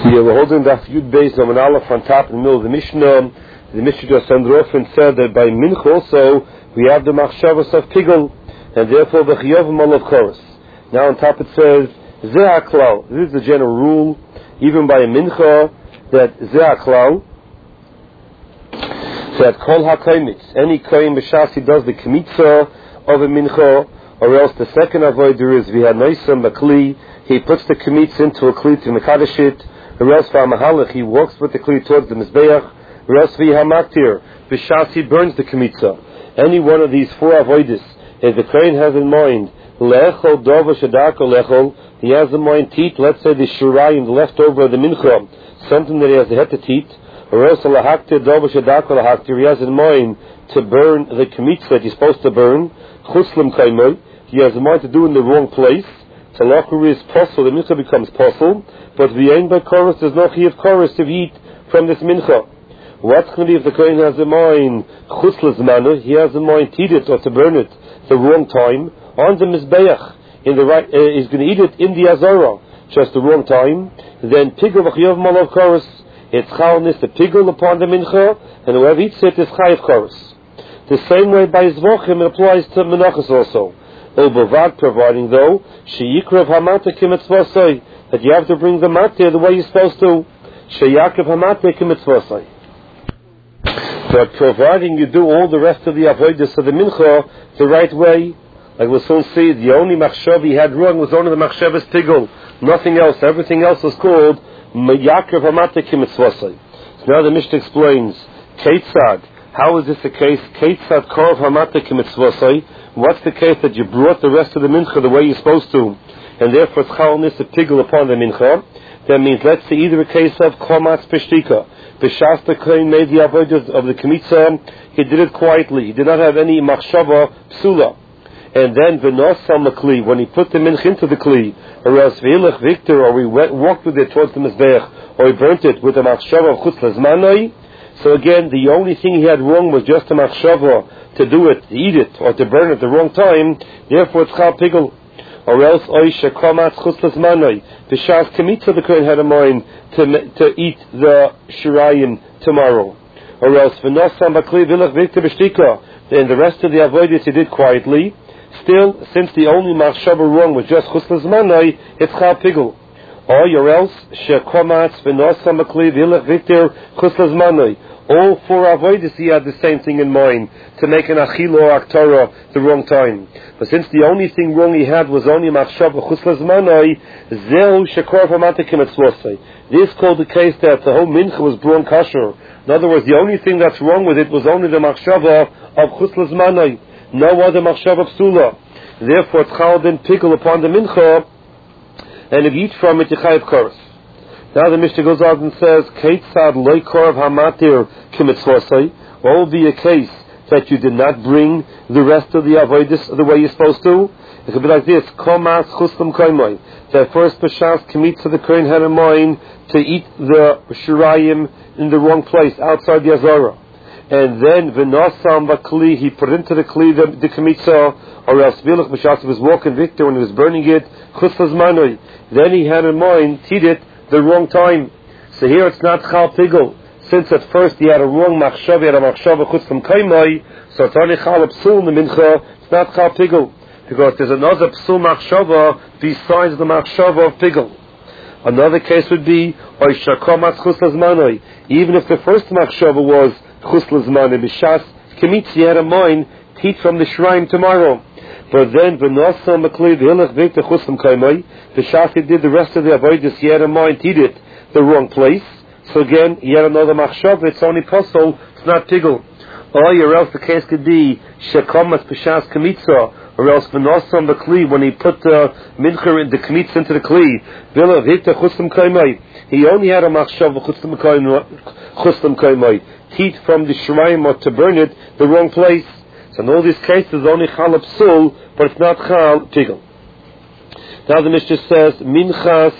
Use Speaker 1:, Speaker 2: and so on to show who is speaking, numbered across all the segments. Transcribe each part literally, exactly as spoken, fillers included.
Speaker 1: Yeah, we're holding that Yud Beis on an Aleph on top in the middle of the Mishnah. The Mishnah just ended off and said that by Mincha also we have the Machshavas of Pigel, and therefore the Chiyavim of Chorus. Now on top it says Zeh HaKlal. This is the general rule, even by a Mincha, that Zeh HaKlal, that Kol HaKoimitz, any Koim B'Shas does the Kmitza of a Mincha, or else the second avoider is V'Hanoisam B'Kli, he puts the Kmitz into a Kli to Mekadosh it, or else V'Amahalach, he walks with the Kli towards the Mizbeach, or else V'Hamaktir, B'Shas he burns the Kmitza. Any one of these four avoiders, if the Kohen has in mind, Le'echol Dova Shadako Lechol, he has in mind teat, let's say the Shurayim, the leftover of the Mincha, something that he has to have to teat, or else Lahaktir Dova Shadako Lahaktir, he has in mind to burn the Kmitza that he's supposed to burn, Chuslam Kaimoy, he has in mind to do in the wrong place. Talachuri is possible, the mincha becomes possible, but v'yein by chorus, there's no chi of chorus to eat from this mincha. What's going to be if the kohen has in mind chuslas manu, he has in mind to eat it or to burn it the wrong time, on the mizbeach, in the right, uh, he's going to eat it in the azara, just the wrong time, then pigul v'chiyav malav chorus, it's chalnis, the pigul upon the mincha, and whoever eats it is chayav chorus. The same way by zvachim it applies to menachas also. Obavad, providing though sheyikrav hamata kimitzvasai, that you have to bring the matir the way you're supposed to. Sheyakrav hamata kimitzvasai. But providing you do all the rest of the avodas of the mincha the right way, like we'll soon see, the only machshav he had wrong was only the machshavas pigul, nothing else. Everything else was called yakrav hamata kimitzvasai. So now the Mishnah explains Keitzad. How is this the case? Keitzad korv hamata kimitzvasai. What's the case that you brought the rest of the mincha the way you're supposed to, and therefore it's chalnis a pigul upon the mincha? That means, let's say, either a case of komatz peshtika, b'shas the kohen made the avodah of the kmitza, he did it quietly, he did not have any machshava psula, and then v'nosam l'kli, when he put the mincha into the kli, or else v'ilach victor, or he went, walked with it towards the mizbeach, or he burnt it with the machshava of chutz lezmanai. So again, the only thing he had wrong was just the machshava to do it, to eat it, or to burn it at the wrong time. Therefore, it's chal pigul. Or else, oisha komatz chutz lezmanai, b'shas kmitza the kohen had in mind to to eat the shirayim tomorrow. Or else, v'nosam b'kli v'ilach v'ikta b'shtika, then the rest of the avodas he did quietly. Still, since the only machshava wrong was just chutz lezmanai, it's chal pigul. Or else, shekomatz v'nosam b'kli v'ilach v'ikta chutz lezmanai. All four avodas he had the same thing in mind, to make an achila or aktara the wrong time. But since the only thing wrong he had was only machshava chutz lezmanai, zeu shekor hamata kimitzvosai. This is called the case that the whole mincha was braun kasher. In other words, the only thing that's wrong with it was only the machshava of chutz lezmanai, no other machshava psula. Therefore, it's chal then pigul upon the mincha, and if you eat from it, you chayav chorus. Now the Mishnah goes on and says, Keitzad loy korv hamatir kimitzvosai. What will be a case that you did not bring the rest of the avodas the way you're supposed to? It could be like this: Komas chuslam koimoy. That first b'shas kmitza the kohen had in mind to eat the shirayim in the wrong place outside the azara, and then v'nosam b'kli, he put into the kli the, the kmitza, or else vilach b'shas he was walking victor when he was burning it chutz lezmanai. Then he had in mind to eat it the wrong time. So here it's not chal pigul. Since at first he had a wrong machshava, he had a machshava chutzlam kaimai, so it's only chal psul in the mincha, it's not chal pigul. Because there's another psul machshava besides the machshava of pigul. Another case would be, oisha komatz chutz lezmanai. Even if the first machshava was chutz lezmanai, b'shas kemitz, he had a mind, teach from the shrine tomorrow. But then, v'nosam m'kli v'hilach v'ikta chuslam kaimai, b'shas he did the rest of the avodas, he had in mind to eat it the wrong place. So again, he had another machshav, it's only posol, it's not pigul. Or else the case could be, shekomas b'shas kamitza, or else v'nosam m'kli, when he put the mincha in the kamitza into the kli, v'hilach v'ikta chuslam kaimai, he only had a machshav chuslam kaimai, teach from the shrine or to burn it the wrong place. So in all these cases, only chal psul, but it's not chal pigul. Now the Mishnah says, minchas,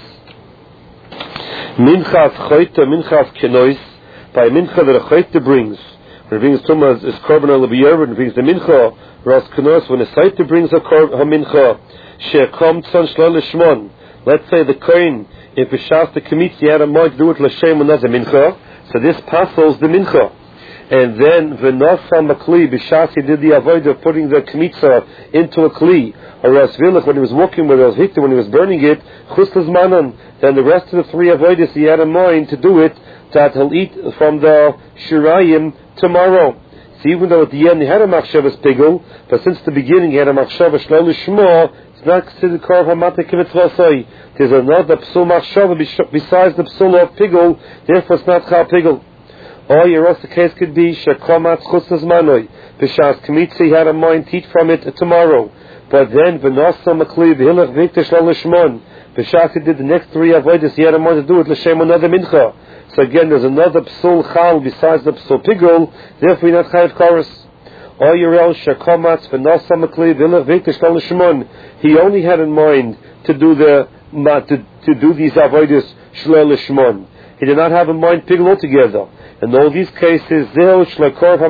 Speaker 1: minchas choyta, minchas kenois, by mincha that a choyta brings, when it brings tumah is korban al-biyar, when it brings the mincha, whereas kenois, when a choyta brings a, a mincha, she'kom tzon shlo lishmon, let's say the Kohen, if B'shas the Kemitza, he had a mind to do it L'Shem Another Mincha, so this passes the Mincha. And then V'Nosa Makli, B'shas he did the avoid of putting the Kemitza into a Kli, or else Vilach, when he was walking with it, Hikta, when he was burning it, Chus L'Zmanan, then the rest of the three avoiders he had in mind to do it, that he'll eat from the Shirayim tomorrow. So even though at the end he had a Machshavas Pigul, but since the beginning he had a Machshavas Shlo L'Shmo, it's not considered Korv HaMatek Kimitzvasai. There's another Psul Machshavah besides the Psul of Pigul, therefore it's not Chal Pigul. Or your also case could be Shekomatz Chutz Zmanoi. B'shas Kemitza he had a mind to eat from it tomorrow. But then V'Nosa Makli V'Hilach V'Ikta Shlo L'Shmon. B'shas he did the next three avodas, he had a mind to do it L'Shem Another Mincha. So again, there's another Psul Chal besides the Psul Pigul, therefore you're not Chayav Chorus. Or your El Shekomatz V'Nosa Makli V'Hilach V'Ikta Shlo L'Shmon. He only had in mind to do the to, to do these avodas Shlo L'Shmon. He did not have in mind Pigul altogether. In all these cases, this is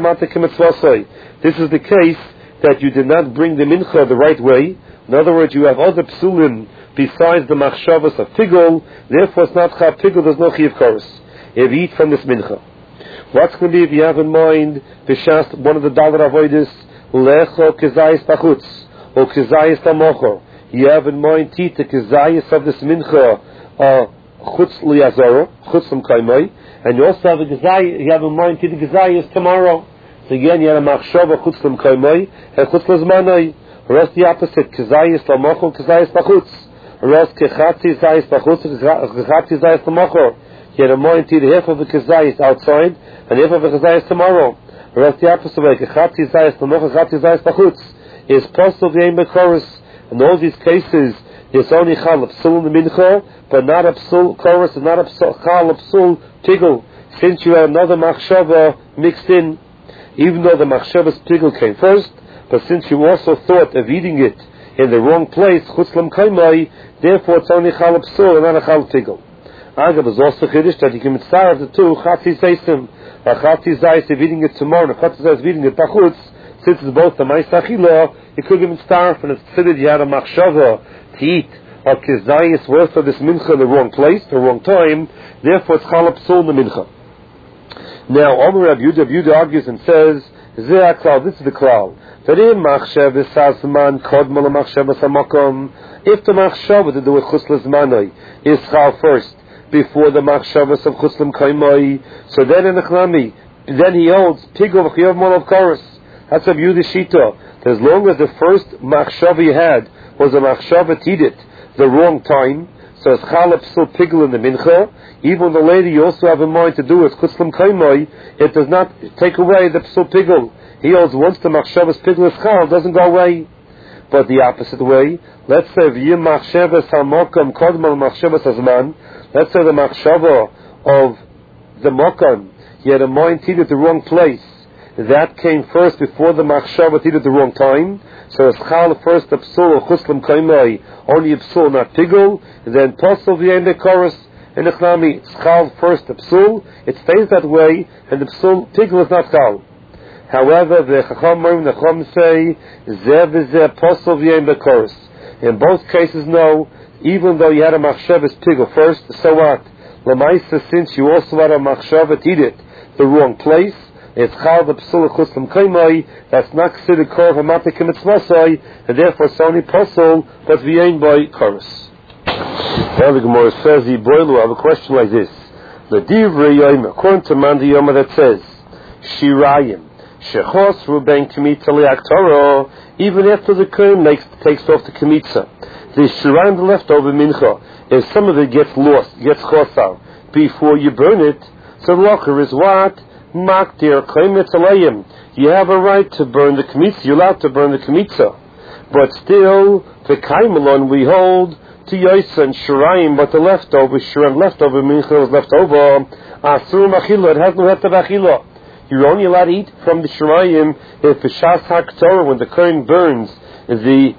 Speaker 1: the case that you did not bring the mincha the right way. In other words, you have other psulim besides the machshavas of pigul. Therefore, it's not chav pigul. There's no chiv chorus if you eat from this mincha. What's going to be if you have in mind b'shas one of the dollar avodas lecho kezayis pachutz or kezayis tamocho? You have in mind to eat the kezayis of this mincha uh, chutz liyazoro chutz l'mkaimai. And you also have a gezayis, you have in mind to the gezayis tomorrow. So again, you have a machshava chutz l'mkaimai and chutz l'zmanai. Or else the opposite, kezayis l'mocho, kezayis l'chutz. Or else kechatzi zayis l'chutz, kechatzi zayis l'mocho. You have in mind to the half of the kezayis outside and half of the kezayis tomorrow. Or else the opposite way, kechatzi zayis l'mocho, kechatzi zayis l'chutz. Is possible the aim chorus. In all these cases, it's only chal psul in the mincha, but not a psul chorus, and not a chal psul pigul, since you have another machshava mixed in, even though the machshava's pigul came first, but since you also thought of eating it in the wrong place, chutz l'mkaimai, therefore it's only chal psul and not a chal pigul. Agav is also chiddush that you can mitzvah the two chatzi zeisim, a chatzi zeis of eating it tomorrow, and a chatzi zeis of eating it pachutz. Since it's both the ma'is achila, you could give it starve, and it's considered you had a machshava to eat a kezayis worth of this mincha in the wrong place, the wrong time, therefore it's chal psul in the mincha. Now, Omer Rav Yehuda, Yehuda argues and says, Zeh HaKlal, this is the klal, that in machshavas hazman kodma l'machshavas hamakom, if the machshava to do with chutz l'zmanai is chal first, before the machshavas of chutz l'mkaimai, so then in the chlami, then he holds pigul v'chiyav mol of chorus. That's a Yehuda shita. As long as the first machshava you had was a machshava to eat it the wrong time, so it's chal psul pigul in the mincha, even the later you also have in mind to do it chutz l'mkaimai, it does not take away the psul pigul. He holds once the machshava's pigul is chal, doesn't go away. But the opposite way, let's say v'yim machshavas hamakam kodma l'machshavas hazman, let's say the machshava of the makam, you had in mind to eat it the wrong place, that came first before the machshava did at the wrong time. So it's chal first the psul of chutz l'mkaimai, only a psul, not pigul. Then posel v'yein the chorus and the chlami. It's chal first the psul. It stays that way, and the psul pigul is not chal. However, the chacham the chacham say zeh v'zeh posel v'yein the chorus. In both cases, no. Even though you had a machshava's pigul first, so what? L'maisa, since you also had a machshava to eat it the wrong place, it's chal the psul chutz l'mkaimai, that's not considered korv hamatik mitzvasai, and therefore it's only posel, but v'yein by chorus. Now the Gemara says, Yiboilu, I have a question like this. The divrei yom, according to man the yom that says, shirayim, shechos ruben kmitza liaktoro, even after the kohen makes takes off the kmitza, the shirayim, the leftover mincha, if some of it gets lost, gets chosar, before you burn it, so the locher is what? Maktir kaimitz alayim. You have a right to burn the kmitza. You're allowed to burn the kmitza, but still the kaimelon we hold to yoisa and shirayim. But the leftover shirayim, leftover mincha is left over. Asur machila. It has no heft of achila. You're only allowed to eat from the shirayim if the shas haktorah, when the kohen burns the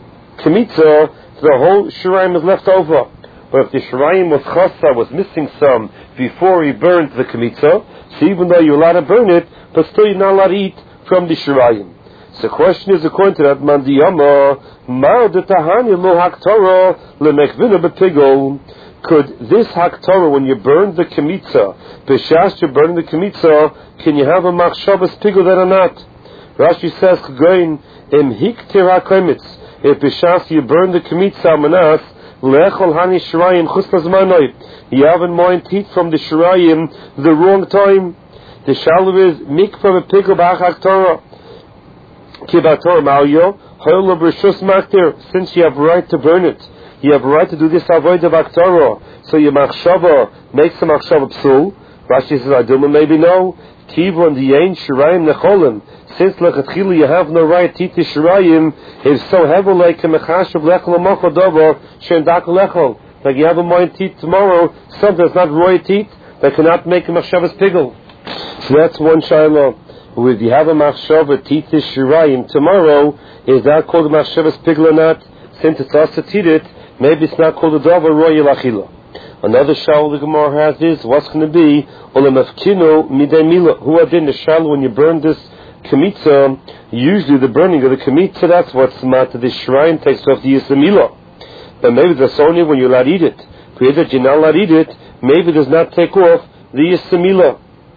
Speaker 1: kmitza, the whole shirayim is left over. But if the shirayim was chasa, was missing some before he burned the kmitza, so even though you're allowed to burn it, but still you're not allowed to eat from the shirayim. So the question is, according to that, Mandiyama, Mar de Tahani lo Haktorah lemekvina bepigol. Could this Haktorah, when you burn the Kemitza, B'shas you're burning the Kemitza, can you have a Machshavas pigol that or not? Rashi says, K'goyin, em hiktir ha-kemitz. If B'shas you burn the Kemitza manas, lechol hani shirayim chus lazmanoi. You have in mind heat from the shirayim the wrong time. The shalom is mikvah bepigol b'ach Haktorah. Kibator Malyo, Hoyla Brishus Maktir, since you have right to burn it, you have right to do this avoid of Aktara, so your Machshava makes the Machshava Psul. Rashi says, I don't maybe no. Kivu and the Ain Shirayim Necholim, since Lechatchila you have no right to eat the Shirayim, is so heavy like a Mechashav Lechol Mocho Dovo, Shendak Lechol. Like you have a mind to eat tomorrow, something that's not roy to eat, that cannot make a Machshavas Pigel. So that's one Shiloh. If you have a machshava titis shirayim tomorrow, is that called a machshavas pigla or not? Since it's also titit, maybe it's not called a dava royal achila. Another shal the Gemara has is what's going to be olamafkino midei mila. Who are in the shal when you burn this kemitza? Usually the burning of the kemitza, that's what's matter. The shrine takes off the yisamila. But maybe that's only when you're allowed to eat it. If you're not allowed to eat it, maybe it does not take off the yisamila.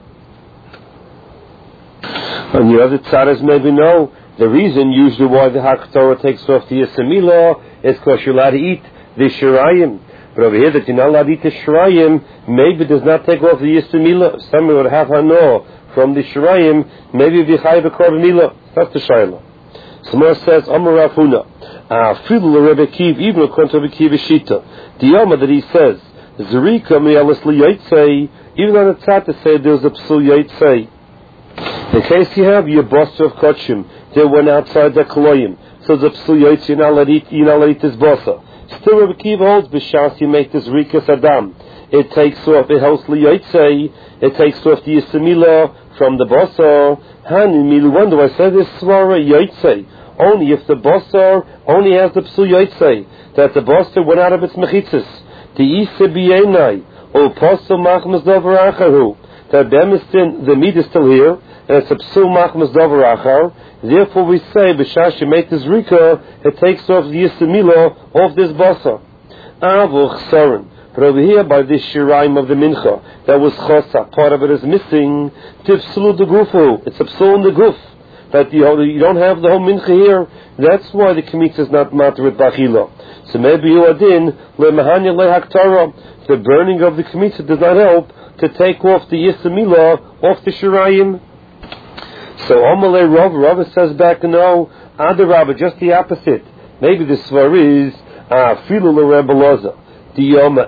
Speaker 1: And the other tzaras maybe no. The reason usually why the Haktorah takes off the Yasamila is because you're allowed to eat the Shirayim. But over here that you're not allowed to eat the Shirayim, maybe it does not take off the Yasamila. Somebody would have Hano from the Shirayim, maybe it'd be Chai B'Korban Mila. That's the Shaila. Somewhere says, Amar Rav Huna, Afilu Rebbe Kiv, even according to Rebbe Kiv Shita. The Yoma that he says, Zerika Mi'alas L'Yotzei, even on the tzad to say there's a Psul Yotzei. In case you have your boss of Kotchim, they went outside the Koloyim, so the Psul Yotzei, you're not allowed to eat, you're not allowed to eat this bossa. Still Rebbe Kiv holds, B'shas you make this Rikas Adam. It takes off, it helps L'Yotzei, it takes off the Yisamila from the bossa. Hani Milu, when do I say this Svara Yotzei? Only if the bossa only has the Psul Yotzei, that the bossa went out of its mechitzas. The Isa B'yenai, O Posel Machmas Dover Acharu, that Bemistin, the meat is still here, and it's a Psul Machmas Dover Achar. Therefore we say, B'shash you make this Rika, it takes off the Yisamila off this bossa. Avu Chsaron. But over here, by this Shiraim of the Mincha, that was Chosa, part of it is missing, Tifsulu the Gufu, it's a Psul in the Guf, that you, you don't have the whole Mincha here, that's why the Kemitz is not matter with Bachila. So maybe you adin, Lemahanya Lehaktara, the burning of the Kemitz does not help to take off the Yisamila off the Shiraim. So Amalei Rav, Rav says back, no, Adarabba, just the opposite. Maybe the Svar is, Filu LeRebbe Loza. Maybe even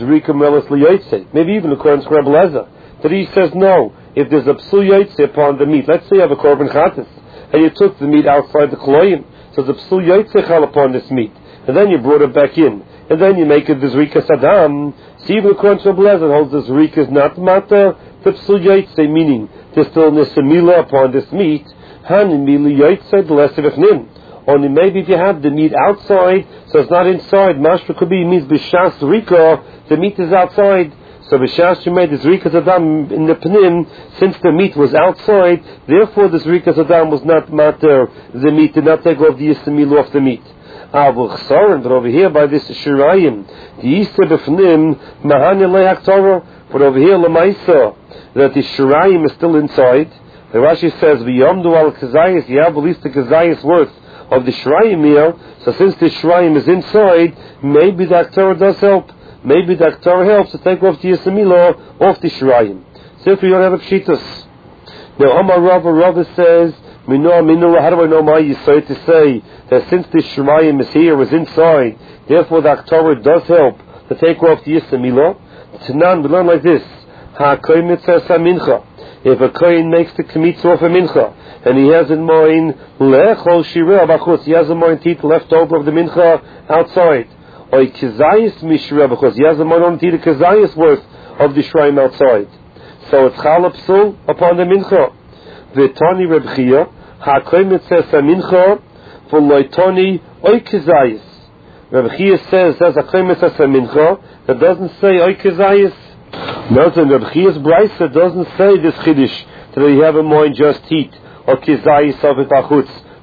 Speaker 1: according to Rebbe Lezer, that he says no. If there's a psul yotzei upon the meat, let's say you have a korban chatas, and you took the meat outside the koloyim, so the psul yotzei chal upon this meat, and then you brought it back in, and then you make it this rikas adam. So even according to Rebbe Lezer, holds this rikas not matter the psul yotzei, meaning there's still nesamila upon this meat. Hani mili yotzei the less of nim. Only maybe if you have the meat outside, so it's not inside. Mashra could be means b'shas rika, the meat is outside. So b'shas you made this rika zadam in the panim, since the meat was outside, therefore this rika zadam was not matter. The meat did not take off the yisamil off the meat. Avu chsaron, but over here by this shirayim, the yisra b'fnim mahanya lehaktara, but over here lemaisa that the shirayim is still inside. The Rashi says v'yomdu al kazayis, you have at least the kazayis worth of the Shrayim meal, so since the Shrayim is inside, maybe the Aktorah does help. Maybe the Aktorah helps to take off the Yisamila off the Shrayim. So if you don't have a Pshitas. Now, Omar Rava, Rava says, Minu, Minu, how do I know my Yisrael to say that since the Shrayim is here, is inside, therefore the Aktorah does help to take off the Yisamila? Tanan, we learn like this. Ha-koy mitzvah sa-mincha. If a kohen makes the kemitz off a mincha, and he has in mind lechol shireh b'chutz, he has in mind teeth left over of the mincha outside, or kizayis mishireh b'chutz, he has in mind on teeth the kizayis worth of the shrine outside. So it's chal psul upon the mincha. V'toni Reb Chia hakoy mitzvah sa mincha v'loitoni oy kizayis. Reb Chia says there's a koy mitzvah sa mincha that doesn't say oy kizayis. Nothing. Reb Chia's brayso doesn't say this chiddush that you have in mind just heat or kizayis of it achutz,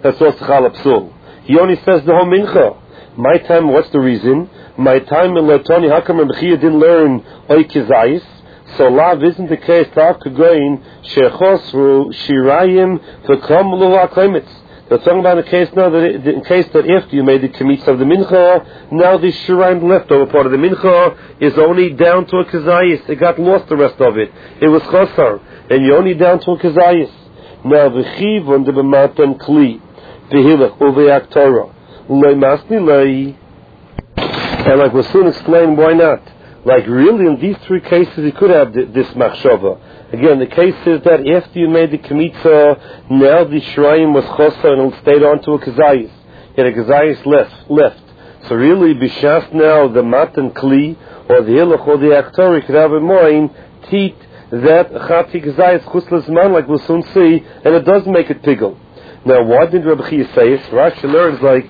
Speaker 1: that's also challah psul. He only says the whole mincha. My time, what's the reason? My time in Latoni, how come Rabbi Chia didn't learn oikizayis? So lav isn't the case. Tav kagoin shechosru shirayim v'kom lu ha'klemitz. They're talking about a case now that it, in case that after you made the kemitz of the mincha, now the shirayim leftover part of the mincha is only down to a kazayis. It got lost, the rest of it. It was chosar, and you're only down to a kazayis. Now the chiv on the b'matan kli v'hilach uveyak Torah loy masni loy. And like we'll soon explain why not. Like really, in these three cases, you could have this machshava. Again, the case is that after you made the kemitza, now the shrayim was chosa and it stayed on to a kazayis. Yet a kazayis left. left. So really, b'shas now, the matan kli, or the hilach, or the aktori, could have a moin, teat, that chati kazayis chuslas man, like we'll soon see, and it does make it piggle. Now, why did Rabbi Chia say it? Rashi learns like,